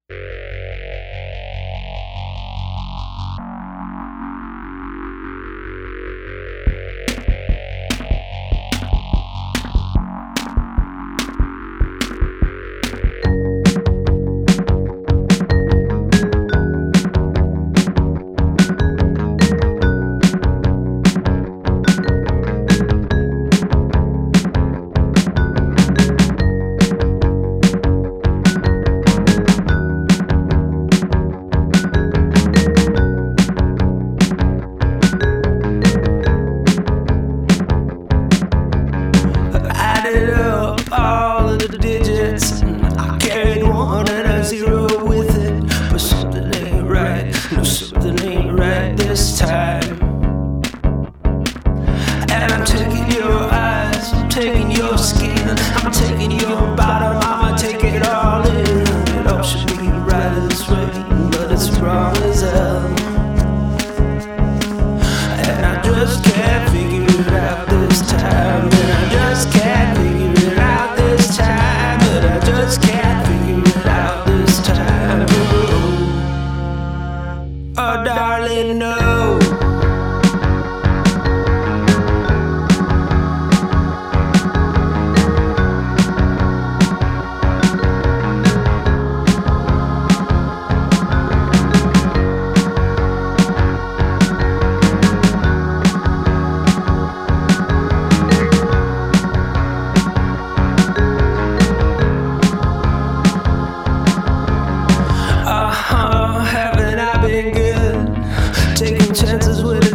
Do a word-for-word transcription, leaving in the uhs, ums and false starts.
Added up all of the digits. I carried one and a zero with it. But something ain't right, no, something ain't right this time. And I'm taking your eyes, I'm taking your skin, I'm taking your bottom, I'ma take it all in. It all should be right this way, but it's wrong as hell. And I just can't figure it out this time. And I just can't figure it out this time. But I just can't figure it out this time. Oh, oh darling, no. Taking chances with